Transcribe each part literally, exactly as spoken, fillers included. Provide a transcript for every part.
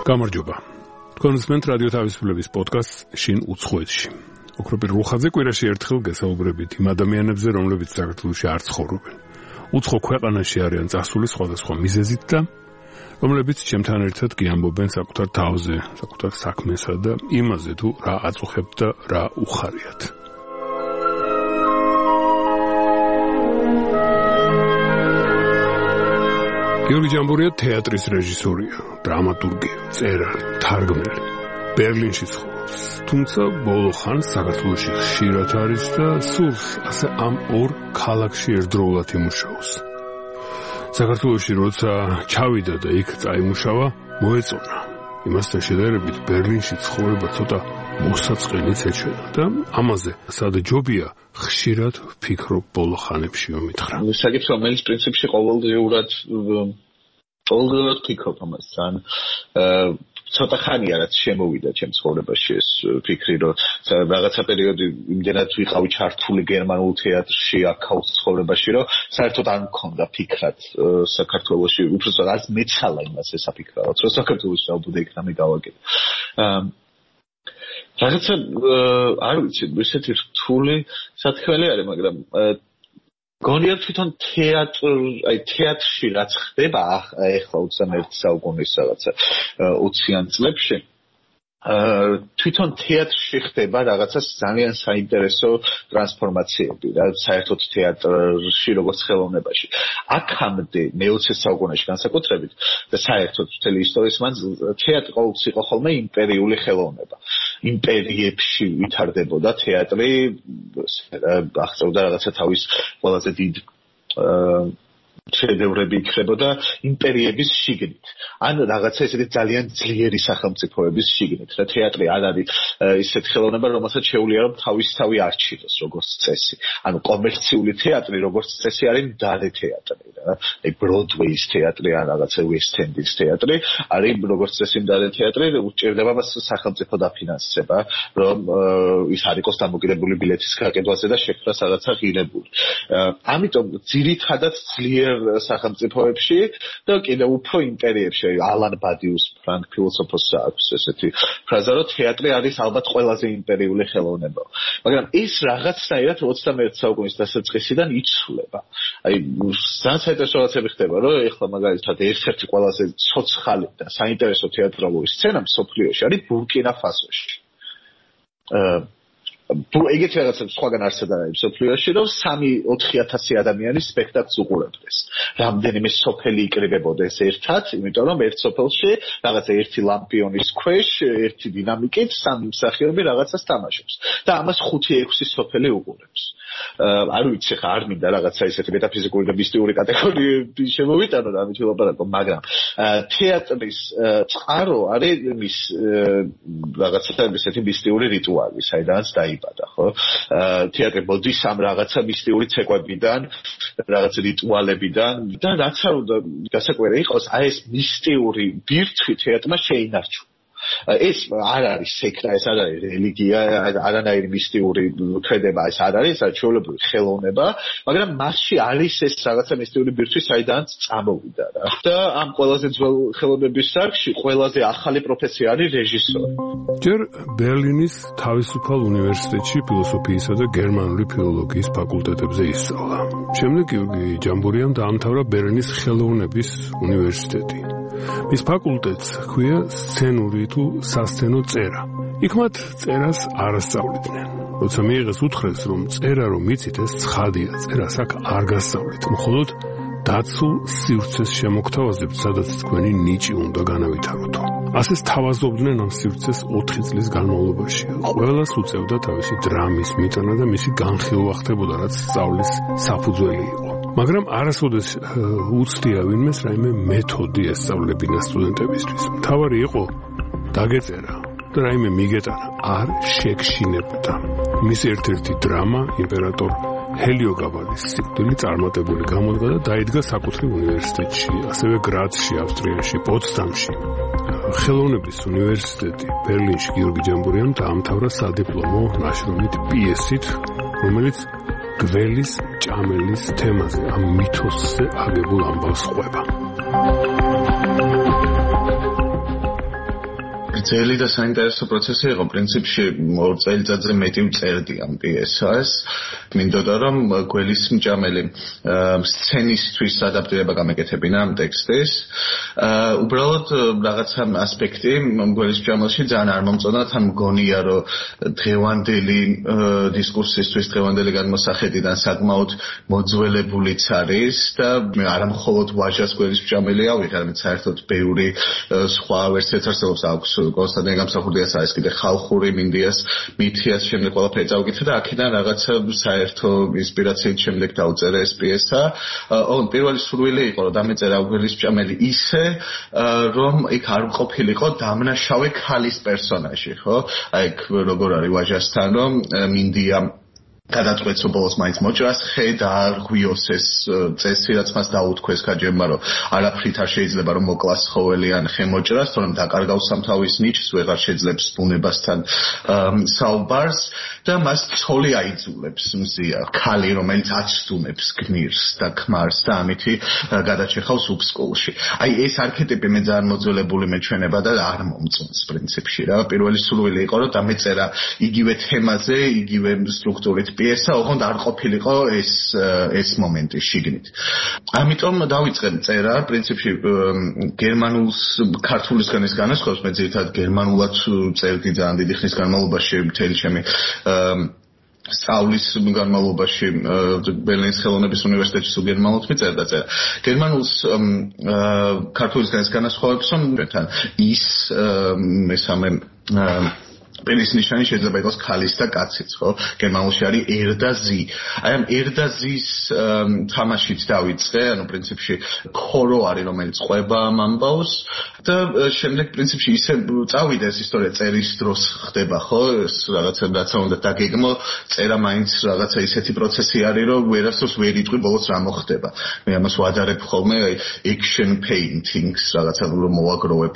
გამარჯობა. თქვენსმენთ რადიო თავისუფლების პოდკასტს შინ უცხოეთში. ოქროპირ რუხაძე კვირაში ერთხელ გესაუბრებით იმ ადამიანებზე, რომლებიც საქართველოში არ ცხოვრობენ. უცხო ქვეყანაში არიან წასული სხვადასხვა მიზეზით და რომლებიც ჩემთან ერთად გიამბობენ საკუთარ თავზე, საკუთარ საქმესა და იმაზე თუ რა აწუხებთ და რა უხარიათ. გიორგი ჯამბურია თეატრის რეჟისორია, დრამატურგია, მწერალი, თარგმნელი. ბერლინში ცხოვრობს, თუმცა ბოლო ხანს საქართველოში ხშირად არის და სურს ასე ამ ორ ქალაქში ერთდროულად იმუშაოს. საქართველოში როცა ჩავიდა და იქ წაიმუშავა, მოეწონა. იმასთან შედარებით ბერლინში ცხოვრება ცოტა მოსაწყენიც ეჩვენა და ამაზე სად ჯობია ხშირად ვფიქრობ ბოლო ხანებში მომითხრა. საკითხი რომელიც პრინციპში ყოველდღიურად ყოველდღიურად ვფიქრობ ამას, ან ცოტა ხანია რაც შემოვიდა ჩემ ცხოვრებაში ეს ფიქრი, რომ რაღაცა პერიოდი იმდენად ვიყავი ჩართული გერმანულ თეატრში, აქაუს ცხოვრებაში, რომ საერთოდ არ მქონდა ფიქრად საქართველოში, უბრალოდ არ მეცალა იმას ესაფიქრალაც, რომ საქართველოში ალბათ იქ რამე გავაკეთე. რაღაცა არ ვიცი, ესეთი რთული სათქმელი არის, მაგრამ გონია თვითონ თეატრ, აი თეატრში რაც ხდება ახლა ოცდამეერთე საუკუნის რაღაცა ოციან წლებში, თვითონ თეატრში ხდება რაღაცა ძალიან საინტერესო ტრანსფორმაციები, რა საერთოდ თეატრში როგორც ხელოვნებაში. აქამდე მეოცე საუკუნეში განსაკუთრებით და საერთოდ მთელი ისტორიის მანძილზე თეატრი ყოველთვის იყო ხოლმე იმპერიული ხელოვნება. იმპერიებში ვითარდებოდა თეატრი, აღწევდა რაღაცა თავის ყველაზე დიდ შედევრები იქნებოდა იმპერიების შიგნით. ან რაღაცა ესეთი ძალიან ძლიერი სახელმწიფოების შიგნით. და თეატრი არ არის ისეთი ხელოვნება, რომელსაც შეუძლია რომ თავისთავად არჩიოს როგორც წესი. ანუ კომერციული თეატრი როგორც წესი არის მდარე თეატრი, რა. აი ბროდვეის თეატრი ან რაღაცა უესტ-ენდის თეატრი არის როგორც წესი მდარე თეატრი, უჭირდება მას სახელმწიფო დაფინანსება, რომ ის არ იყოს დამოკიდებული ბილეთის გაკეთვაზე და შექმნას რაღაცა ღირებული. ამიტომ ძირითადად ძლიერ სახელმწიფოებში და კიდევ უფრო იმპერიებში, ალან ბადიუს ფრანგ ფილოსოფოსს აქვს ესეთი ფრაზა, რომ თეატრი არის ალბათ ყველაზე იმპერიული ხელოვნება. მაგრამ ის რაღაცნაირად ოცდამეერთე საუკუნის დასაწყისიდან იცვლება. აი ძალიან საინტერესო რაღაცები ხდება, რომ ეხლა მაგალითად ერთ-ერთი ყველაზე ცოცხალი და საინტერესო თეატრალური სცენა მსოფლიოში არის ბურკინა-ფასოში. თუ ეგეთი რაღაცა სხვაგან არსად არის მსოფლიოში, რომ სამი ოთხი ათასი ადამიანი სპექტაკლს უყურებდეს. რამდენიმე სოფელი იკრიბებოდეს ერთად, იმიტომ რომ ერთ სოფელში რაღაცა ერთი ლამპიონის ქვეშ, ერთი დინამიკით სამი მსახიობი რაღაცას თამაშობს. და ამას ხუთი ექვსი სოფელი უყურებს. არ ვიცი ხა არ მინდა რაღაცა ისეთი მეტაფიზიკური და მისტიური კატეგორიები შემოვიტანო და ამით ვილაპარაკო, მაგრამ თეატრის წყარო არის მის რაღაცა ისეთი მისტიური რიტუალი, საიდანაც დაიბადა, ხო? თეატრი მოდის ამ რაღაცა მისტიური ცეკვებიდან, რაღაცა რიტუალებიდან და რაც არ უნდა გასაკვირი იყოს, აი ეს მისტიური ბირთვი თეატრმა შეინარჩუნა. ეს არ არის სექტა, ეს არ არის რელიგია, არანაირი მისტიური ქმედება, ეს არ არის საჩვეულებრივი ხელოვნება, მაგრამ მასში არის ეს რაღაცა მისტიური ბირთვი, საიდანაც წამოვიდა რა. და ამ ყველაზე ძველ ხელოვნების სარგში ყველაზე ახალი პროფესია არის რეჟისორი. ჯერ ბერლინის თავისუფალ უნივერსიტეტში ფილოსოფიისა და გერმანული ფილოლოგიის ფაკულტეტებზე ისწავლა. შემდეგ გიორგი ჯამბურიამ დაამთავრა ბერლინის ხელოვნების უნივერსიტეტი. მის ფაკულტეტს ჰქვია სცენური თუ სასცენო წერა. იქ მათ წერას არ ასწავლიდნენ. როცა მიიღეს უთხრეს, რომ წერა რომ მიცით ეს ცხადია, წერას აქ არ გასწავლით, მხოლოდ დაცულ სივრცეს შემოგთავაზებთ, სადაც თქვენი ნიჭი უნდა განავითაროთ. ასე სთავაზობდნენ ამ სივრცეს ოთხი წლის განმავლობაში. ყველას უწევდა თავისი დრამის მიტანა და მისი განხილვა ხდებოდა, რაც სწავლის საფუძველი იყო. მაგრამ არასოდეს უცდია ვინმეს რაიმე მეთოდი ესწავლებინა სტუდენტებისთვის. მთავარი იყო დაგეწერა და რაიმე მიგეტანა არ შეგშინებდა. მის ერთ-ერთი დრამა იმპერატორ ჰელიოგაბადის სიკვდილი წარმატებული გამოდგა და დაიდგა საკუთრივ უნივერსიტეტში, ასევე გრაცში, ავსტრიაში, პოცდამში. ხელოვნების უნივერსიტეტი ბერლინში გიორგი ჯამბურიამ დაამთავრა სადიპლომო ნაშრომით პიესით, რომელიც გველის ჭამელის თემაზე, ამ მითოსზე აგებულ ამბავს ყვება. ძელი და საინტერესო პროცესი იყო პრინციპში ორ წელიწადზე მეტი ვწერდი ამ პიესას. მინდოდა რომ გველის მჭამელი სცენისთვის ადაპტირება გამეკეთებინა ამ ტექსტის. უბრალოდ რაღაცა ასპექტი გველის მჭამელში ძალიან არ მომწონდა, თან მგონია რომ დღევანდელი დისკურსისთვის, დღევანდელი განმოსახედიდან საკმაოდ მოძველებულიც არის და არა მხოლოდ ვაჟას გველის მჭამელი ავიღე, არამედ საერთოდ ბევრი სხვა ვერსიაც არსებობს აქვს კონსტანტინე გამსახურდიას არის კიდე ხალხური მინდიას მითიას შემდეგ ყველაფერი წავიკითხე და აქედან რაღაცა საერთო ინსპირაციით შემდეგ დავწერე ეს პიესა. ოღონდ პირველი სურვილი იყო რომ დამეწერა გველის მჭამელი ისე რომ იქ არ ყოფილიყო დამნაშავე ქალის პერსონაჟი, ხო? აი იქ როგორ არის ვაჟასთან რომ მინდია გადაწყვეტს რომ ბოლოს მაინც მოჭრას ხე და არ ღვიოს ეს წესი რაც მას დაუთქვეს გაჯერმა რომ არაფრით არ შეიძლება რომ მოკლას ხოველი ან ხე მოჭრას, თორემ დაკარგავს სამთავის ნიჭს, ვეღარ შეძლებს ბუნებასთან საუბარს და მას ცოლი აიძულებს მზია, ქალი რომელიც აცდუნებს გმირს და ქმარს და ამითი გადაჭეხავს უფსკულში. აი ეს არქეტიპი მე ძალიან მოძველებული მეჩვენება და არ მომწონს პრინციპში რა. პირველი სურვილი იყო რომ დამეწერა იგივე თემაზე, იგივე სტრუქტურით პიესა, ოღონდ არ ყოფილიყო ეს ეს მომენტი შიგნით. ამიტომ დავიწყე წერა, პრინციპში გერმანულს ქართულისგან ის განასხვავებს, მე ძირითადად გერმანულად წერდი ძალიან დიდი ხნის განმავლობაში მთელი ჩემი სწავლის განმავლობაში ბერლინის ხელოვნების უნივერსიტეტში სულ გერმანულად მიწერდა წერა. გერმანულს ქართულისგან ის განასხვავებს, რომ ის მესამე პენის ნიშანი შეიძლება იყოს ქალის და კაცის, ხო? გერმანულში არის er და sie. აი ამ er და sie-ს თამაშით დავიწყე, ანუ პრინციპში ქორო არის, რომელიც ყვება ამ ამბავს და შემდეგ პრინციპში ისე წავიდა ეს ისტორია წერის დროს ხდება, ხო? ეს რაღაცა რაცა უნდა დაგეგმო, წერა მაინც რაღაცა ისეთი პროცესი არის, რომ ვერასდროს ვერ იტყვი ბოლოს რა მოხდება. მე ამას ვადარებ ხოლმე, აი action paintings, რაღაცა რომ მოვაგროვებ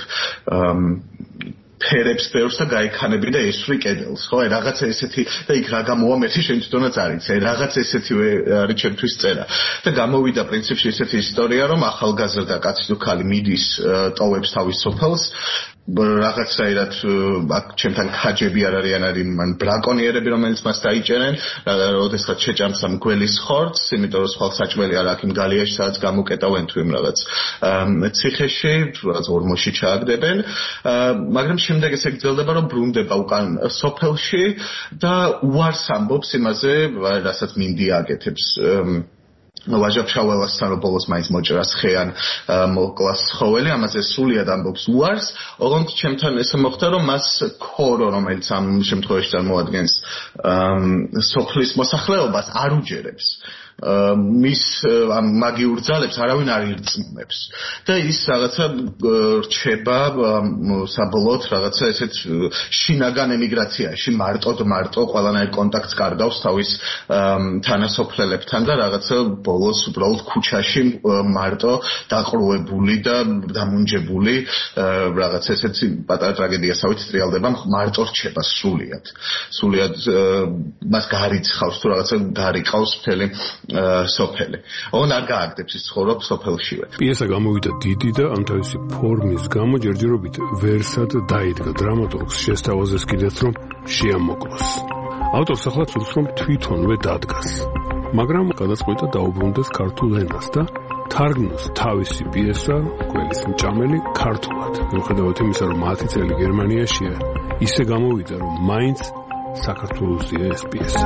ფერებს ბევრს და გაიქანები და ესვრი კედელს, ხო? აი რაღაცა ესეთი და იქ რა გამოვამერთი შენ თვითონაც არის, აი რაღაც ესეთი არის ჩემთვის წერა. და გამოვიდა პრინციპში ესეთი ისტორია, რომ ახალგაზრდა კაცი თუ ქალი მიდის, ტოვებს თავის სოფელს, რაღაცაირად აქ ჩემთან ქაჯები არ არიან, არის მან ბრაკონიერები, რომელიც მას დაიჭერენ, როდესაც შეჭამს ამ გველის ხორცს, იმიტომ რომ სხვა საჭმელი არ აქვს იმ გალიაში, სადაც გამოკეტავენ თუ იმ რაღაც ციხეში, რაღაც ორმოში ჩააგდებენ, მაგრამ შემდეგ ესე გრძელდება, რომ ბრუნდება უკან სოფელში და უარს ამბობს იმაზე, რასაც მინდია აკეთებს. ვაჟა-ფშაველასთან რომ ბოლოს მაინც მოჭრას ხე ან მოკლას ხოველი, ამაზე სრულიად ამბობს უარს, ოღონდ ჩემთან ესე მოხდა, რომ მას ქორო, რომელიც ამ შემთხვევაში წარმოადგენს სოფლის მოსახლეობას, არ უჯერებს. მის ამ მაგიურ ძალებს არავინ არ ირწმუნებს და ის რაღაცა რჩება საბოლოოდ რაღაცა ესეთ შინაგან ემიგრაციაში მარტოდ მარტო ყველანაირ კონტაქტს კარგავს თავის თანასოფლელებთან და რაღაცა ბოლოს უბრალოდ ქუჩაში მარტო დაყრუებული და დამუნჯებული რაღაცა ესეთი პატარა ტრაგედიასავით ტრიალდება, მარტო რჩება სრულიად სრულიად მას გარიცხავს თუ რაღაცა გარიყავს მთელი სოფელი. ოღონდ არ გააგდებს ის ცხოვრობს სოფელშივე. პიესა გამოვიდა დიდი და ამ თავისი ფორმის გამო ჯერჯერობით ვერსად დაიდგა დრამატურგს შესთავაზეს კიდეც რომ შეამოკლოს. ავტორს ახლა სურს რომ თვითონვე დადგას. მაგრამ გადაწყვიტა დაუბრუნდეს ქართულ ენას და თარგმნოს თავისი პიესა გველის მჭამელი ქართულად. მიუხედავად იმისა რომ ათი წელი გერმანიაშია, ისე გამოვიდა რომ მაინც საქართველოსია ეს პიესა.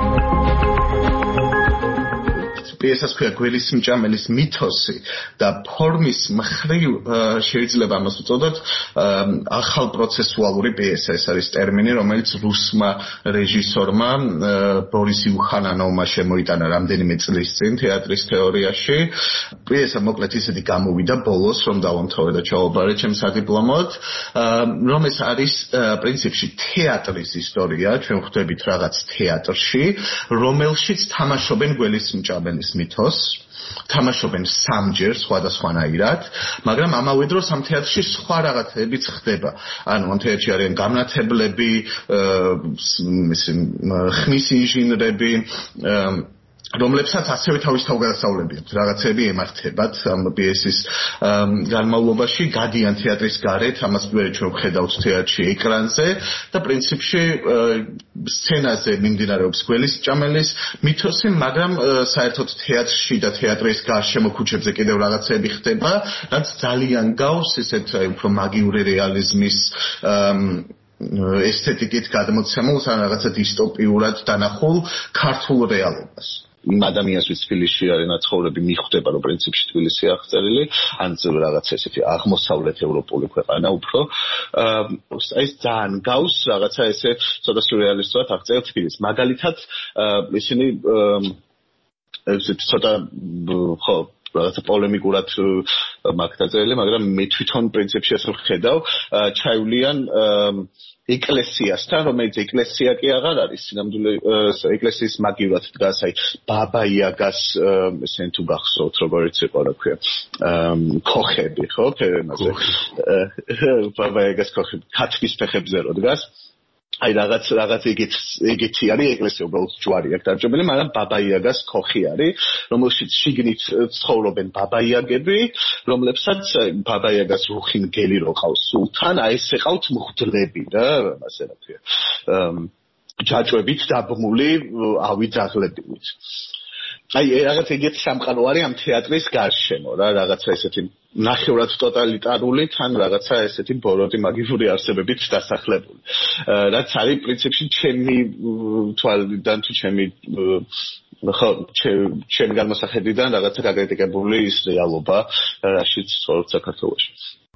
პიესას ქვია გველის მჭამელის მითოსი და ფორმის მხრივ შეიძლება ამას უწოდოთ ახალ პროცესუალური პიესა. ეს არის ტერმინი, რომელიც რუსმა რეჟისორმა ბორის იუხანანოვმა შემოიტანა რამდენიმე წლის წინ თეატრის თეორიაში. პიესა მოკლედ ისეთი გამოვიდა ბოლოს, რომ დავამთავრე და ჩავაბარე ჩემს სადიპლომოდ, რომ ეს არის პრინციპში თეატრის ისტორია, ჩვენ ხვდებით რაღაც თეატრში, რომელშიც თამაშობენ გველის მჭამელის მითოს, თამაშობენ სამჯერ სხვადასხვანაირად, მაგრამ ამავე დროს ამ თეატრში სხვა რაღაცებიც ხდება. ანუ ამ თეატრში არიან გამნათებლები, ხმის ინჟინრები, რომლებსაც ასევე თავის თავგადასავლებია რაღაცები ემართებათ ამ პიესის განმავლობაში გადიან თეატრის გარეთ ამას გვერდ ჩვენ ვხედავთ თეატრში ეკრანზე და პრინციპში სცენაზე მიმდინარეობს გველისჭამელის მითოსი მაგრამ საერთოდ თეატრში და თეატრის გარშემო ქუჩებზე კიდევ რაღაცები ხდება რაც ძალიან გავს ისეთ უფრო მაგიური რეალიზმის ესთეტიკით გადმოცემულს ან რაღაცა დისტოპიურად დანახულ ქართულ რეალობას იმ ადამიანს ვინც თბილისში არის ნაცხოვრები მიხვდება რომ პრინციპში თბილისი აღწერილი ან რაღაც ესეთი აღმოსავლეთ ევროპული ქვეყანა უფრო აი ეს ძალიან გავს რაღაცა ესე ცოტა სიურრეალისტურად აღწერილ თბილისს მაგალითად ისინი ესეთი ცოტა ხო რაღაცა პოლემიკურად მაგ დაწერილი მაგრამ მე თვითონ პრინციპში ასე ვხედავ ჩაივლიან ეკლესიასთან, რომელიც ეკლესია კი აღარ არის, სინამდვილე ეკლესიის მაგივრად დგას, აი ბაბა იაგას ესენ თუ გახსოვთ, როგორიც იყო, რა ქვია, ქოხები, ხო, ფერმაზე. ბაბა იაგას ქოხები, ქათმის ფეხებზე რო დგას. აი რაღაც რაღაც იგით იგითი არის ეკლესია უბრალოდ ჯვარი აქვს დარჩენილი, მაგრამ ბაბა იაგას ქოხი არის, რომელშიც შიგნით ცხოვრობენ ბაბა იაგები, რომლებსაც ბაბა იაგას რუხი მგელი რო ყავს სულთან, აი ეს ეყავთ მღვდლები რა, ასე რა ქვია. ჯაჭვებით დაბმული ავი ძაღლებივით. აი რაღაც იგივე სამყარო არის ამ თეატრის გარშემო რა რაღაცა ესეთი ნახევრად ტოტალიტარული თან რაღაცა ესეთი ბოროტი მაგიური არსებებით დასახლებული რაც არის პრინციპში ჩემი თვალიდან თუ ჩემი ხო ჩემი განმოსახედიდან რაღაცა გაკრიტიკებული ის რეალობა რაშიც ცხოვრობ საქართველოში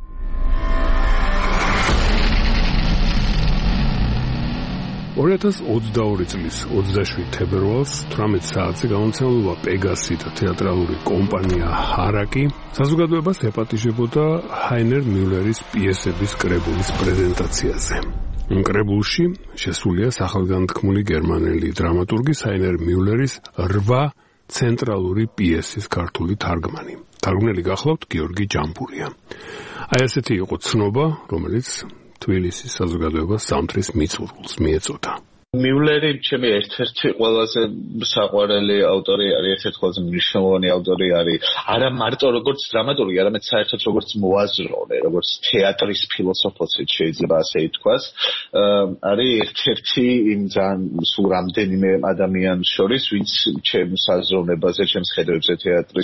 ორი ათას ოცდაორი წლის ოცდაშვიდი თებერვალს თვრამეტ საათზე გამომცემლობა პეგასი და თეატრალური კომპანია ჰარაკი საზოგადოებას ეპატიჟებოდა ჰაინერ მიულერის პიესების კრებულის პრეზენტაციაზე. კრებულში შესულია სახელგანთქმული გერმანელი დრამატურგის ჰაინერ მიულერის რვა ცენტრალური პიესის ქართული თარგმანი. თარგმნელი გახლავთ გიორგი ჯამბურია. აი ესეთი იყო ცნობა, რომელიც თბილისის საზოგადოებას სამთრის მიწურულს მიეწოდა. მიულერი ჩემი ერთ-ერთი ყველაზე საყვარელი ავტორი არის, ერთ-ერთი ყველაზე მნიშვნელოვანი ავტორი არის, არა მარტო როგორც დრამატურგი, არამედ საერთოდ როგორც მოაზროვნე, როგორც თეატრის ფილოსოფოსი შეიძლება ასე ითქვას. არის ერთ-ერთი იმ ძალიან სულ რამდენიმე ადამიანის შორის, ვინც ჩემს აზროვნებაზე, ჩემს ხედვებზე თეატრის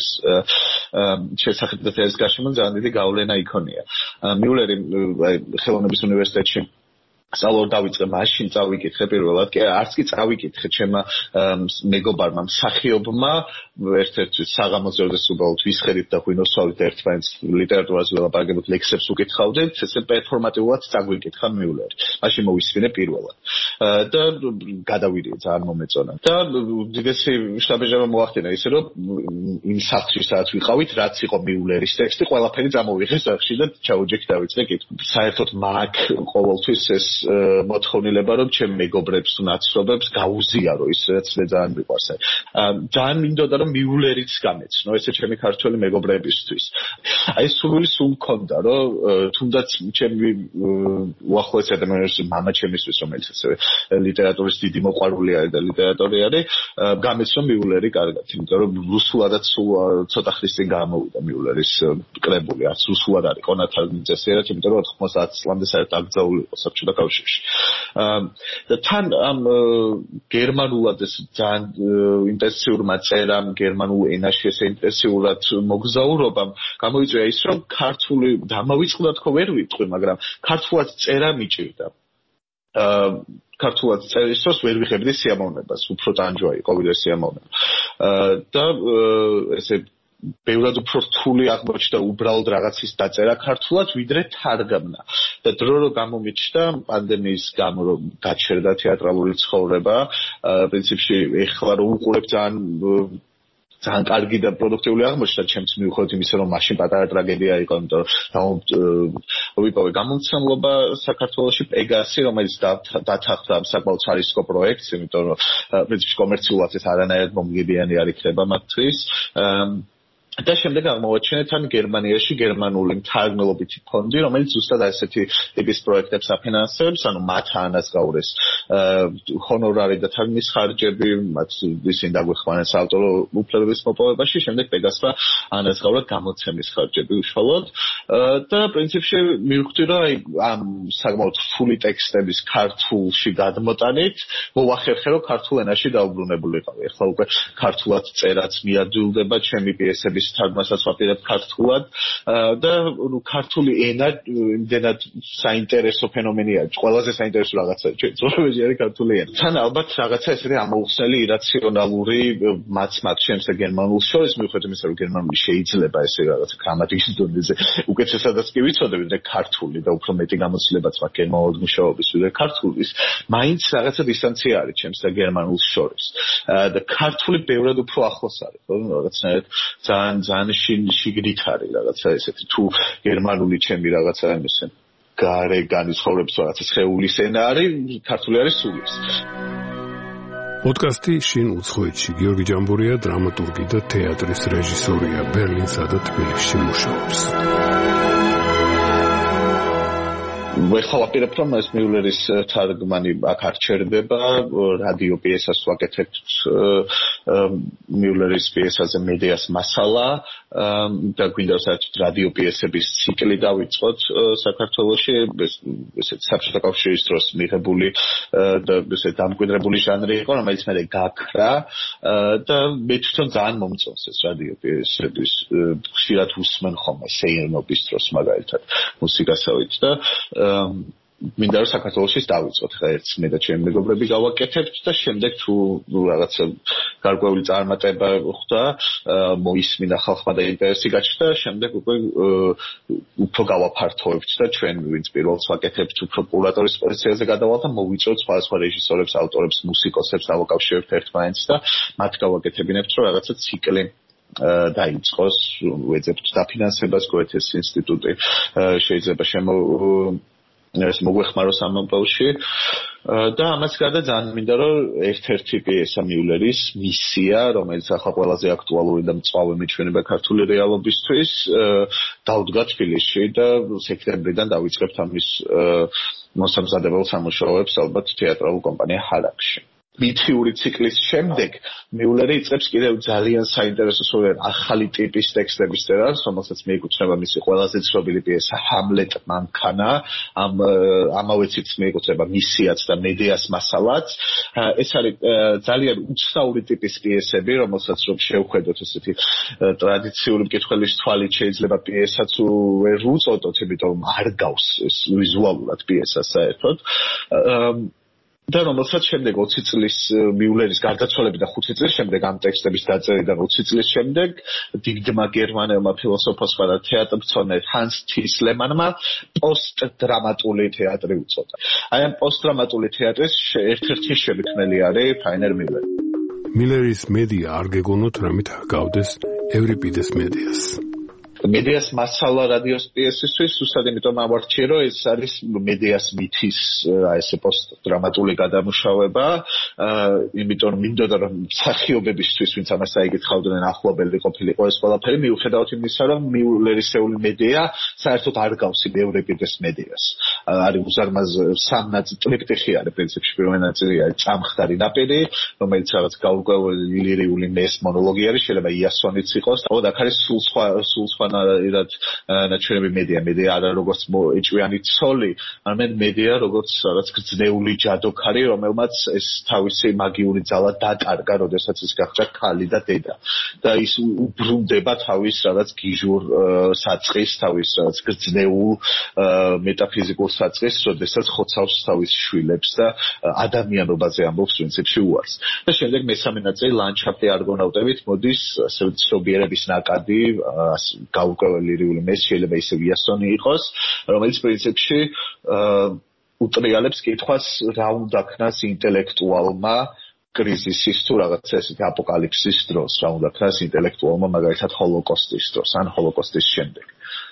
შესახებ და თეატრის გარშემო ძალიან დიდი გავლენა იქონია. მიულერი ხელოვნების უნივერსიტეტში სწავლობ დავიწყე მაშინ წავიკითხე პირველად კი არც კი წავიკითხე ჩემმა მეგობარმა მსახიობმა ერთ-ერთი საღამოზე უბრალოდ ვისხედით და ღვინოსვავით ერთმანეთს ლიტერატურაზე ველაპარაკებთ ლექსებს უკითხავდით ესე პერფორმატიულად წაგვიკითხა მიულერი მაშინ მოვისმინე პირველად და გადავიდე ძალიან მომეწონა და უდიდესი შტაბეჟება მოახდინა ისე რომ იმ სახლში სადაც ვიყავით რაც იყო მიულერის ტექსტი ყველაფერი წამოვიღე სახში და ჩაუჯექ დავიწყე კითხვა საერთოდ მაგ ყოველთვის ეს მოთხოვნილება რომ ჩემ მეგობრებს ნაცნობებს გაუზიარო ის რაც მე ძალიან მიყვარს. ძალიან მინდოდა რომ მიულერიც გამეცნო ესე ჩემი ქართველი მეგობრებისთვის. აი სული სულ მქონდა რომ თუნდაც ჩემი უახლოესი ადამიანის მამა ჩემისთვის რომელიც ესე ლიტერატურის დიდი მოყვარული არის და ლიტერატორი არის გამეცნო მიულერი კარგად იმიტომ რომ რუსულადაც სულ ცოტა ხნის წინ გამოვიდა მიულერის კრებული არც რუსულად არ იყო ნათარგმნი იმიტომ რომ ოთხმოცდაათ წლამდე საერთოდ აკრძალული იყო საბჭოთა კავშირში. და თან ამ გერმანულად ეს ძალიან ინტენსიურმა წერამ გერმანულ ენაში ეს ინტენსიურად მოგზაურობამ გამოიწვია ის რომ ქართული დამავიწყდა თქო ვერ ვიტყვი მაგრამ ქართულად წერა მიჭირდა. ქართულად წერის დროს ვერ ვიხებდი სიამოვნებას უფრო ტანჯვა იყო ვიდრე სიამოვნება. და ესე ბევრად უფრო რთული აღმოჩნდა უბრალოდ რაღაცის დაწერა ქართულად ვიდრე თარგმნა და დრო რო გამომიჩნდა პანდემიის გამო რომ გაჩერდა თეატრალური ცხოვრება პრინციპში ეხლა რო უყურებ ძალიან ძალიან კარგი და პროდუქტიული აღმოჩნდა ჩემს მიუხედავად იმისა რომ მაშინ პატარა ტრაგედია იყო იმიტომ რომ ვიპოვე გამომცემლობა საქართველოში პეგასი რომელიც დათანხმდა ამ საკმაოდ ცარისკო პროექტს იმიტომ რომ პრინციპში კომერციულად ეს არანაირად მომგებიანი არ იქნება მათთვის და შემდეგ აღმოვაჩინეთ ან გერმანიაში გერმანული მთარგმნელობითი ფონდი, რომელიც ზუსტად ასეთი ტიპის პროექტებს აფინანსებს, ანუ მათ ანაზღაურეს ჰონორარი და თარგმნის ხარჯები, მათ ისინი დაგვეხმარეს ავტორო უფლებების მოპოვებაში, შემდეგ პეგასმა ანაზღაურა გამოცემის ხარჯები უშუალოდ და პრინციპში მივხვდი, რომ აი ამ საკმაოდ რთული ტექსტების ქართულში გადმოტანით მოვახერხე, რომ ქართულ ენაში დაუბრუნებულიყავი. ახლა უკვე ქართულად წერაც მიადვილდება ჩემი პიესების თარგმნასაც ვაპირებ ქართულად და ქართული ენა იმდენად საინტერესო ფენომენია, ყველაზე საინტერესო რაღაცა ჩვენწლებში არის ქართული ენა. თან ალბათ რაღაცა ესეთი ამოუხსნელი ირაციონალური მათ მათ ჩემს და გერმანულს შორის მიუხედავად იმისა, რომ გერმანული შეიძლება ესე რაღაცა გრამატიკის დონეზე უკეთესადაც კი ვიცოდები, ვიდრე ქართული და უფრო მეტი გამოცდილებაც მაქვს გერმანულად მუშაობის ვიდრე ქართულის, მაინც რაღაცა დისტანცია არის ჩემს და გერმანულს შორის. და ქართული ბევრად უფრო ახლოს არის, ხო, რაღაცნაირად ძალიან ძალიან შიგნით არის რაღაცა ესეთი თუ გერმანული ჩემი რაღაცა ამისე გარე განიცხოვრების რაღაცა სხეულის ენა არის, ქართული არის სულის. პოდკასტი შინ უცხოეთში. გიორგი ჯამბურია დრამატურგი და თეატრის რეჟისორია, ბერლინსა და თბილისში მუშაობს. ვეხლა ვაპირებ, რომ ეს მიულერის თარგმანი აქ არ ჩერდება, რადიო პიესას ვაკეთებთ მიულერის პიესაზე მედეას მასალა და გვინდა საერთოდ რადიო პიესების ციკლი დავიწყოთ საქართველოში, ესეთ საბჭოთა კავშირის დროს მიღებული და ესეთ დამკვიდრებული ჟანრი იყო, რომელიც მე გაქრა და მე თვითონ ძალიან მომწონს ეს რადიო პიესების, ხშირად უსმენ ხოლმე სეირნობის დროს მაგალითად მუსიკასავით და მინდა რომ საქართველოში დავიწყოთ ხა ერთს მე და ჩემი მეგობრები გავაკეთებთ და შემდეგ თუ რაღაცა გარკვეული წარმატება ხვდა, მოისმინა ხალხმა და ინტერესი გაჩნდა, შემდეგ უკვე უფრო გავაფართოვებთ და ჩვენ ვინც პირველს ვაკეთებთ უფრო კურატორის პოზიციაზე გადავალთ და მოვიწევთ სხვადასხვა რეჟისორებს, ავტორებს, მუსიკოსებს დავაკავშირებთ ერთმანეთს და მათ გავაკეთებინებთ რომ რაღაცა ციკლი დაიწყოს, ვეძებთ დაფინანსებას გოეთეს ინსტიტუტი შეიძლება შემო ეს მოგვეხმაროს ამ ამბავში და ამას გარდა ძალიან მინდა რომ ერთ-ერთი პიესა მიულერის მისია, რომელიც ახლა ყველაზე აქტუალური და მწვავე მიჩვენება ქართული რეალობისთვის, დავდგა თბილისში და სექტემბრიდან დავიწყებთ ამის მოსამზადებელ სამუშაოებს ალბათ თეატრალურ კომპანია ჰარაკში. მითიური ციკლის შემდეგ მიულერი იწყებს კიდევ ძალიან საინტერესო სულ ახალი ტიპის ტექსტების წერას, რომელსაც მიეკუთვნება მისი ყველაზე ცნობილი პიესა ჰამლეტ მანქანა, ამ ამავე ციკლს მიეკუთვნება მისიაც და მედეას მასალაც. ეს არის ძალიან უცნაური ტიპის პიესები, რომელსაც რომ შევხედოთ ესეთი ტრადიციული მკითხველის თვალით შეიძლება პიესაც ვერ უწოდოთ, იმიტომ არ გავს ეს ვიზუალურად პიესას საერთოდ. და რომელსაც შემდეგ ოცი წლის მიულერის გარდაცვალებიდან და ხუთი წლის შემდეგ ამ ტექსტების დაწერიდან ოცი წლის შემდეგ დიდმა გერმანელმა ფილოსოფოსმა და თეატრმცოდნე ჰანს თისლემანმა პოსტდრამატული თეატრი უწოდა. აი ამ პოსტდრამატული თეატრის ერთ-ერთი შემქმნელი არის რაინერ მილერი. მილერის მედია არ გეგონოთ რამით ჰგავდეს ევრიპიდეს მედიას. მედეას მასალა რადიოს პიესისთვის უბრალოდ იმიტომ ავარჩიე, რომ ეს არის მედეას მითის აი ესე პოსტდრამატული გადამუშავება, იმიტომ რომ მინდოდა რომ მსახიობებისთვის, ვინც ამას აიგეთხავდნენ, ახლობელი ყოფილიყო ეს ყველაფერი, მიუხედავად იმისა, რომ მიულერისეული მედეა საერთოდ არ გავს ევრიპიდეს მედეას. არის უზარმაზ სამნაწილდიფტიხი არის პრინციპში, პირველი ნაწილი არის წამხდარი ნაპირი, რომელიც რაღაც გაურკვეველი ლირიული მეს მონოლოგი არის, შეიძლება იასონიც იყოს, და აქ არის სულ სხვა სულ სხვა რად ნაჩვენები მედია, მედია არა როგორც ეჭვიანი ცოლი, არამედ მედია როგორც რაღაც გრძნეული ჯადოქარი, რომელმაც ეს თავისი მაგიური ძალა დაკარგა, როდესაც ის გახდა ქალი და დედა. და ის უბრუნდება თავის რაღაც გიჟურ საწყის, თავის რაღაც გრძნეულ მეტაფიზიკურ საწყის, როდესაც ხოცავს თავის შვილებს და ადამიანობაზე ამბობს პრინციპში უარს. და შემდეგ მესამე ნაწილი ლანდშაფტი არგონავტებით მოდის, ასე ცნობიერების ნაკადი, გაურკვეველი ლირიული მეს შეიძლება ისევ იასონი იყოს, რომელიც პრინციპში უტრიალებს კითხვას, რა უნდა ქნას ინტელექტუალმა კრიზისის თუ რაღაცა ესეთი აპოკალიფსის დროს, რა უნდა ქნას ინტელექტუალმა მაგალითად ჰოლოკოსტის დროს ან ჰოლოკოსტის შემდეგ.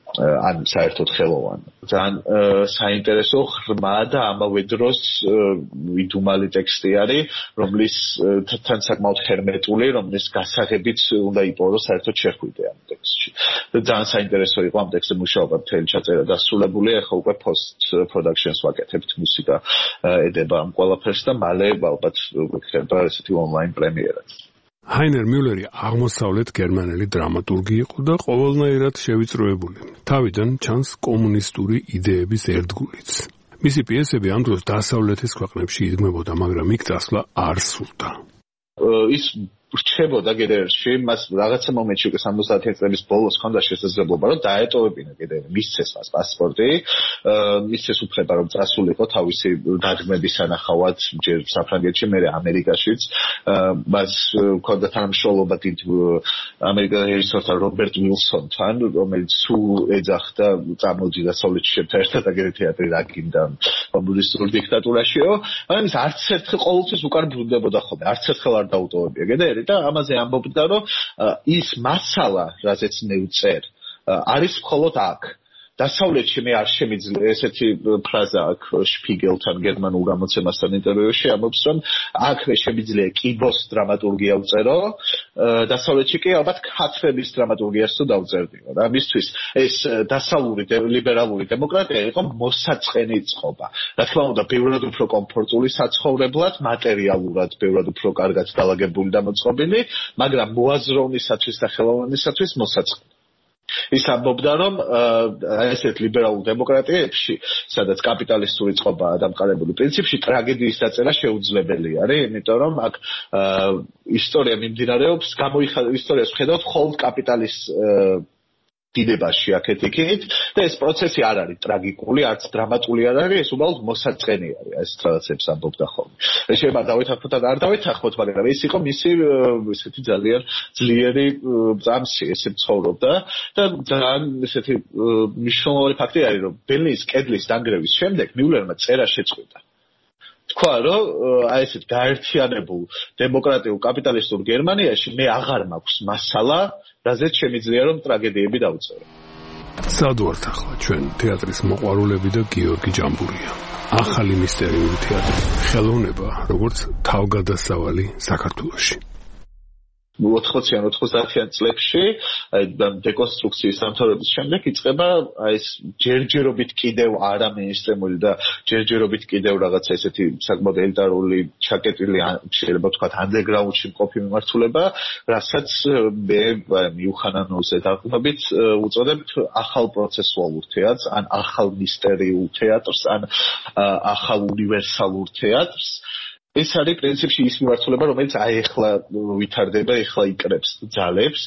ან საერთოდ ხელოვან. ძალიან საინტერესო ღრმა და ამავე დროს ვიდუმალი ტექსტი არის, რომლის თან საკმაოდ ჰერმეტული, რომლის გასაღებიც უნდა იპოვოს საერთოდ შეხვიდე ამ ტექსტში. ძალიან საინტერესო იყო ამ ტექსტზე მუშაობა, მთელი ჩაწერა დასრულებული, ახლა უკვე post productions ვაკეთებთ, მუსიკა ედება ამ ყველაფერს და მალე ალბათ გქონდა ესეთი online პრემიერაც. ჰაინერ მიულერი აღმოსავლეთ გერმანელი დრამატურგი იყო და ყოველნაირად შევიწროებული. თავიდან ჩანს კომუნისტური იდეების ერთგულიც. მისი პიესები ამ დროს დასავლეთის ქვეყნებში იდგმებოდა, მაგრამ იქ წასვლა არ სურდა. ის რჩებოდა გედერში, მას რაღაცა მომენტში უკვე სამოცდაათი წლების ბოლოს ჰქონდა შესაძლებლობა, რომ დაეტოვებინა გედერი, მისცეს მას პასპორტი, მისცეს უფლება, რომ წასულიყო თავისი დადგმების სანახავად ჯერ საფრანგეთში, მერე ამერიკაშიც. მას ჰქონდა თანამშრომლობა დიდ ამერიკელ რეჟისორთან რობერტ უილსონთან, რომელიც სულ ეძახდა წამოდი დასავლეთში შევთან ერთად აგერე თეატრი რა გინდა კომუნისტურ დიქტატურაშიო, მაგრამ ის არც ერთხელ ყოველთვის უკან ბრუნდებოდა ხოლმე, არც ერთხელ არ დაუტოვებია გედერი. და ამაზე ამბობდა, რომ ის მასალა, რაზეც მე ვწერ, არის მხოლოდ აქ. დასავლეთში მე არ შემიძლია ესეთი ფრაზა აქვს შპიგელთან გერმანულ გამოცემასთან ინტერვიუში ამბობს, რომ აქ მე შემიძლია კიბოს დრამატურგია ვწერო, დასავლეთში კი ალბათ ქართველის დრამატურგიას თუ დავწერდიო. და მისთვის ეს დასავლური ლიბერალური დემოკრატია იყო მოსაწყენი წყობა. რა თქმა უნდა, ბევრად უფრო კომფორტული საცხოვრებლად, მატერიალურად ბევრად უფრო კარგად დალაგებული და მოწყობილი, მაგრამ მოაზროვნისათვის და ხელოვნისათვის მოსაწყენი. ის ამბობდა, რომ ესეთ ლიბერალურ დემოკრატიებში, სადაც კაპიტალისტური წყობაა დამყარებული პრინციპში, ტრაგედიის დაწერა შეუძლებელი არის, იმიტომ რომ აქ ისტორია მიმდინარეობს, გამოიხატება ისტორიას ვხედავთ მხოლოდ კაპიტალის დინებაში აქეთ-იქით და ეს პროცესი არ არის ტრაგიკული, არც დრამატული არ არის, ეს უბრალოდ მოსაწყენი არის, ეს რაღაცებს ამბობდა ხოლმე. შეიძლება დავითანხმოთ და არ დავითანხმოთ, მაგრამ ეს იყო მისი ესეთი ძალიან ძლიერი წამსი, ესე ცხოვრობდა და ძალიან ესეთი მნიშვნელოვანი ფაქტი არის, რომ ბერლინის კედლის დანგრევის შემდეგ მიულერმა წერა შეწყვიტა. თქვა, რომ აი ესეთ გაერთიანებულ დემოკრატიულ კაპიტალისტურ გერმანიაში მე აღარ მაქვს მასალა, რაზეც შემიძლია რომ ტრაგედიები დავწერო. სად ვართ ახლა ჩვენ თეატრის მოყვარულები და გიორგი ჯამბურია. ახალი მისტერიული თეატრი, ხელოვნება, როგორც თავგადასავალი საქართველოში. ოთხმოციან ოთხმოცდაათიან წლებში, აი დეკონსტრუქციის სამთავრობის შემდეგ იწყება აი ეს ჯერჯერობით კიდევ არამინისტრიული და ჯერჯერობით კიდევ რაღაცა ესეთი საკმაოდ ელიტარული ჩაკეტილი შეიძლება ვთქვათ ანდერგრაუნდში მყოფი მიმართულება, რასაც მე მიუხანანოზე დაყრდნობით უწოდებთ ახალ პროცესუალურ თეატრს, ან ახალ მისტერიულ თეატრს, ან ახალ უნივერსალურ თეატრს. ეს არის პრინციპში ის მიმართულება, რომელიც აი ახლა ვითარდება, ახლა იკრებს ძალებს.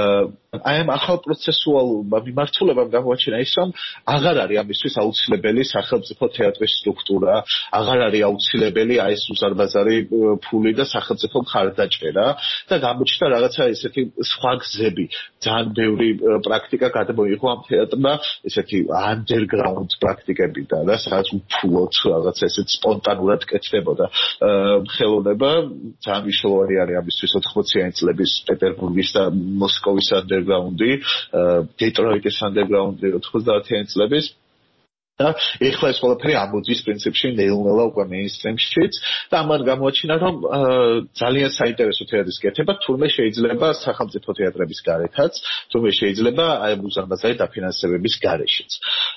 აი ამ ახალ პროცესუალურ მიმართულებამ გამოაჩინა ის, რომ აღარ არის ამისთვის აუცილებელი სახელმწიფო თეატრის სტრუქტურა, აღარ არის აუცილებელი აი ეს უზარმაზარი ფული და სახელმწიფო მხარდაჭერა და გამოჩნდა რაღაცა ესეთი სხვა გზები. ძალიან ბევრი პრაქტიკა გადმოიღო ამ თეატრმა, ესეთი underground პრაქტიკები და და სადაც უფულოდ რაღაცა ესეთი სპონტანურად კეთდებოდა. ხელოვნება ძალიან მნიშვნელოვანი არის ამისთვის ოთხმოციანი წლების პეტერბურგის და მოსკოვის ანდერგრაუნდი, დეტროიტის ანდერგრაუნდი ოთხმოცდაათიანი წლების და ეხლა ეს ყველაფერი ამოდის პრინციპში ნეილ-ნელა უკვე მეინსტრიმშიც და ამან გამოაჩინა, რომ ძალიან საინტერესო თეატრის კეთება თურმე შეიძლება სახელმწიფო თეატრების გარეთაც, თურმე შეიძლება აი უზარმაზარი დაფინანსებების გარეშეც.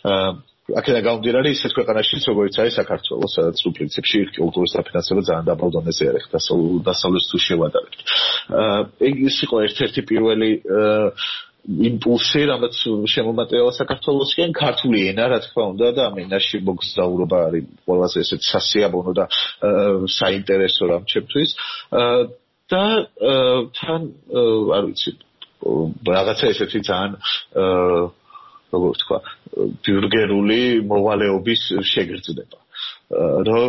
აქედან გამომდინარე ისეთ ქვეყანაშიც, როგორც არის საქართველო, სადაც სულ პრინციპში კულტურის დაფინანსება ძალიან დაბალ დონეზე არის, დასავლეთს თუ შევადარებთ. ეს იყო ერთ-ერთი პირველი იმპულსი, რაც შემომატევა საქართველოსკენ, ქართული ენა, რა თქმა უნდა, და ამ ენაში მოგზაურობა არის ყველაზე ესეთ სასიამოვნო და საინტერესო რამ ჩემთვის. და თან არ ვიცი, რაღაცა ესეთი ძალიან როგორ ვთქვა, ბიურგერული მოვალეობის შეგრძნება. რომ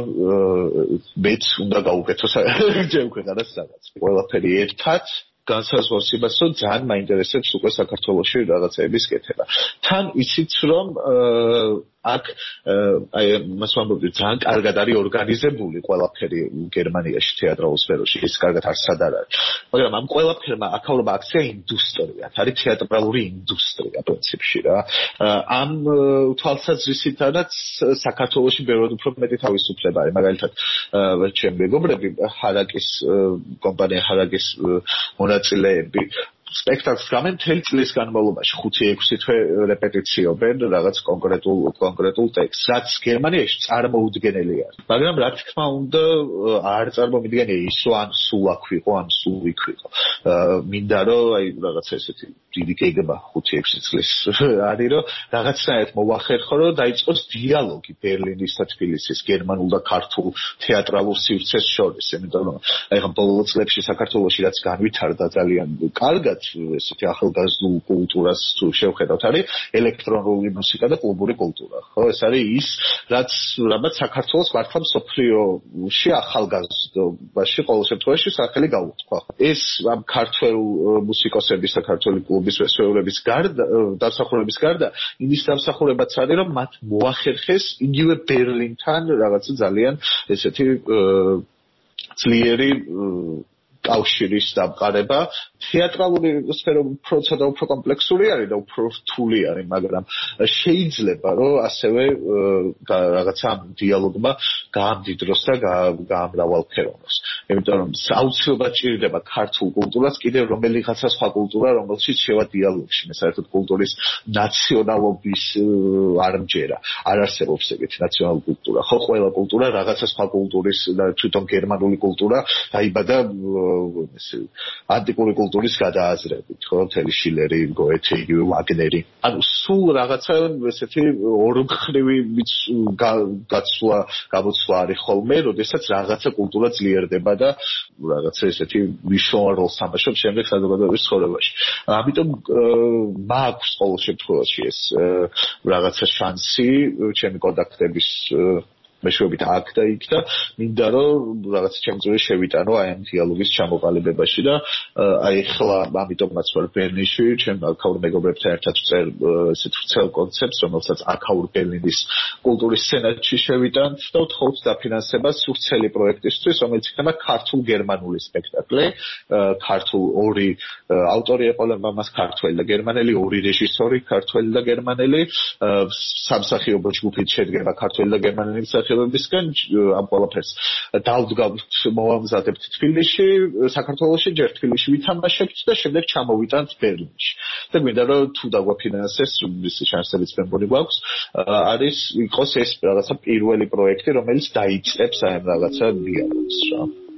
მეც უნდა გავუკეთო ჩემ ქვეყანას რაღაც. ყველაფერი ერთად განსაზღვრავს იმას, რომ ძალიან მაინტერესებს უკვე საქართველოში რაღაცეების კეთება. თან იცით, რომ აქ აი მას ვამბობდი ძალიან კარგად არის ორგანიზებული ყველაფერი გერმანიაში თეატრალურ სფეროში ის კარგად არსად არ არის მაგრამ ამ ყველაფერმა აქაურობა აქცია ინდუსტრია არის თეატრალური ინდუსტრია პრინციპში რა ამ თვალსაზრისითაც საქართველოში ბევრად უფრო მეტი თავისუფლება არის მაგალითად ჩემი მეგობრები ჰარაკის კომპანია ჰარაკის მონაწილეები სპექტაკლს გამენ მთელი წლის განმავლობაში ხუთი ექვსი თვე რეპეტიციობენ რაღაც კონკრეტულ კონკრეტულ ტექსტს რაც გერმანიაში წარმოუდგენელი არის მაგრამ რა თქმა უნდა არ წარმომიდგენია ისო ან სულ აქ ვიყო ან სულ იქ ვიყო მინდა რომ აი რაღაცა ესეთი დიდი გეგმა ხუთი ექვსი წლის არის რომ რაღაცნაირად მოვახერხო რომ დაიწყოს დიალოგი ბერლინის და თბილისის გერმანულ და ქართულ თეატრალურ სივრცეს შორის იმიტომ რომ აი ხა ბოლო წლებში საქართველოში რაც განვითარდა ძალიან კარგად ესეთი ახალგაზრდულ კულტურას თუ შევხედავთ არის ელექტრონული მუსიკა და კლუბური კულტურა ხო ეს არის ის რაც რამაც საქართველოს მართლა მსოფლიოში ახალგაზრდობაში ყოველ შემთხვევაში სახელი გაუთხვა ეს ამ ქართველ მუსიკოსების და ქართული კლუბის მსახურების გარდა დასახურების გარდა იმის დამსახურებაც არის რომ მათ მოახერხეს იგივე ბერლინთან რაღაც ძალიან ესეთი ძლიერი კავშირის დამყარება თეატრალური სფერო უფრო ცოტა უფრო კომპლექსური არის და უფრო რთული არის მაგრამ შეიძლება რომ ასევე რაღაცა დიალოგმა გაამდიდროს და გაამრავალფეროვნოს იმიტომ რომ აუცილებლად ჭირდება ქართულ კულტურას კიდევ რომელიღაცა სხვა კულტურა რომელშიც შევა დიალოგში მე საერთოდ კულტურის ნაციონალობის არ მჯერა არ არსებობს ეგეთი ნაციონალური კულტურა ხო ყველა კულტურა რაღაცა სხვა კულტურის და თვითონ გერმანული კულტურა დაიბადა ანტიკური კულტურის გადააზრებით, ხო, მთელი შილერი, გოეთე, იგივე ვაგნერი. ანუ სულ რაღაცა ესეთი ორმხრივი გაცვლა, გამოცვლა არის ხოლმე, როდესაც რაღაცა კულტურა ძლიერდება და რაღაცა ესეთი მნიშვნელოვან როლს თამაშობს შემდეგ საზოგადოების ცხოვრებაში. ამიტომ მაქვს ყოველ შემთხვევაში ეს რაღაცა შანსი, ჩემი კონტაქტების მეშვეობით აქ და იქ და მინდა რომ რაღაც ჩემი წვლილი შევიტანო აი ამ დიალოგის ჩამოყალიბებაში და აი ხლა ამიტომაც ვარ ბერლინში ჩემ აქაურ მეგობრებთან ერთად ვწერ ესეთ ვრცელ კონცეფტს რომელსაც აქაურ ბერლინის კულტურის სცენაში შევიტანთ და ვთხოვთ დაფინანსებას ვრცელი პროექტისთვის რომელიც იქნება ქართულ გერმანული სპექტაკლი ქართულ ორი ავტორი ეყოლება მას ქართველი და გერმანელი ორი რეჟისორი ქართველი და გერმანელი სამსახიობო ჯგუფით შედგება ქართველი და გერმანელი მსახიობებისგან ამ ყველაფერს დავდგავთ მოვამზადებთ თბილისში საქართველოში ჯერ თბილისში ვითამაშებთ და შემდეგ ჩამოვიტანთ ბერლინში და მინდა რომ თუ დაგვაფინანსეს ის შანსებიც მე მგონი გვაქვს არის იყოს ეს რაღაცა პირველი პროექტი რომელიც დაიწყებს აი ამ რაღაცა დიალოგს რა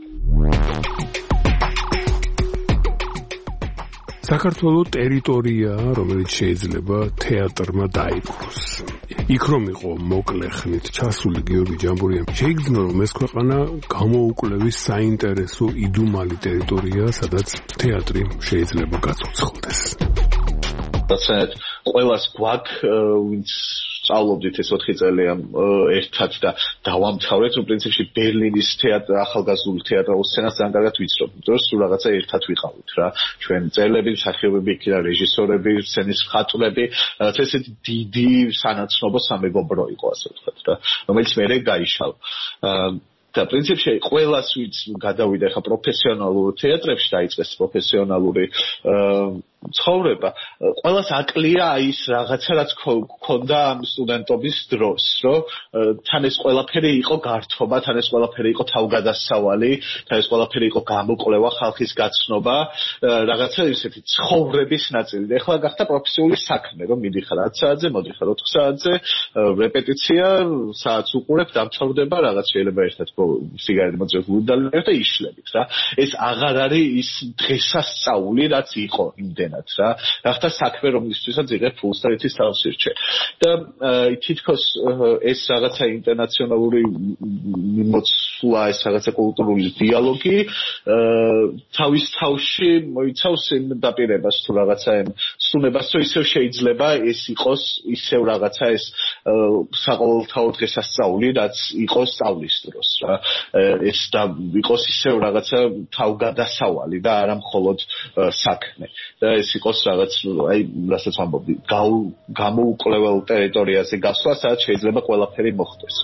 საქართველოს ტერიტორია, რომელიც შეიძლება თეატრმა დაიპყროს. იქ რომ იყო მოკლე ხნით ჩასული გიორგი ჯამბურიანი, შეიგრძნო რომ ეს ქვეყანა გამოუკლევის საინტერესო იდუმალი ტერიტორია, სადაც თეატრი შეიძლება გაცოცხლდეს. დასაერთ ყველას გვაქვს ვინც სწავლობდით ეს ოთხი წელი ერთად და დავამთავრეთ რომ პრინციპში ბერლინის თეატრ ახალგაზრდულ თეატრალურ სცენას ძალიან კარგად ვიცნობთ. იმიტომ რომ სულ რაღაცა ერთად ვიყავით რა. ჩვენ მწერლები, მსახიობები, იქიდან რეჟისორები, სცენის მხატვრები, რაღაც ესეთი დიდი სანაცნობო სამეგობრო იყო ასე ვთქვათ რა, რომელიც მერე გაიშალა. და პრინციპში ყველას ვინც გადავიდა ხა პროფესიონალურ თეატრებში დაიწყეს პროფესიონალური ცხოვრება ყველას აკლია აი ის რაღაცა რაც ქონდა ამ სტუდენტობის დროს რომ თან ეს ყველაფერი იყო გართობა თან ეს ყველაფერი იყო თავგადასავალი თან ეს ყველაფერი იყო გამოკვლევა ხალხის გაცნობა რაღაცა ისეთი ცხოვრების ნაწილი და ახლა გახდა პროფესიული საქმე რომ მიდიხარ ათ საათზე მოდიხარ ოთხ საათზე რეპეტიცია საათს უყურებ დამთავრდება რაღაც შეიძლება ერთად სიგარეტი მოძრაობ უდალებ და იშლებით რა ეს აღარ არის ის დღესასწაული რაც იყო იმდენად რა ახლა საქმე რომლისთვისაც იღებ ფულს და ეთის თავს ირჩე და თითქოს ეს რაღაცა ინტერნაციონალური მიმოცვლა ეს რაღაცა კულტურული დიალოგი თავის თავში მოიცავს იმ დაპირებას თუ რაღაცა იმ სუნებას რომ ისევ შეიძლება ეს იყოს ისევ რაღაცა ეს საყოველთაო დღესასწაული რაც იყოს სწავლის დროს რა ეს და იყოს ისევ რაღაცა თავგადასავალი და არა მხოლოდ საქმე და ეს იყოს რაღაც აი რასაც ვამბობდი გამოუკვლეველ ტერიტორიაზე გასვლა სადაც შეიძლება ყველაფერი მოხდეს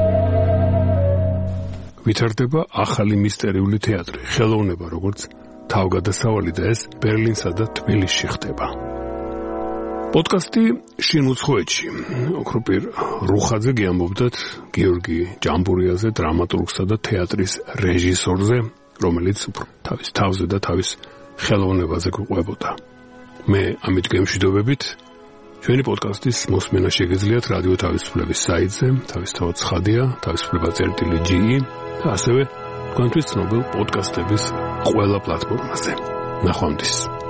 ვითარდება ახალი მისტერიული თეატრი ხელოვნება როგორც თავგადასავალი და ეს ბერლინსა და თბილისში ხდება პოდკასტი შინ უცხოეთში ოქროპირ რუხაძე გიამბობდათ გიორგი ჯამბურიაზე დრამატურგსა და თეატრის რეჟისორზე რომელიც თავის თავზე და თავის ხელოვნებაზე გვყვებოდა მე ამით გემშვიდობებით ჩვენი პოდკასტის მოსმენა შეგეძლიათ რადიო თავისუფლების საიტზე თავისთავად ცხადია თავისუფლება.ge და ასევე თქვენთვის ცნობილ პოდკასტების ყველა პლატფორმაზე ნახვამდის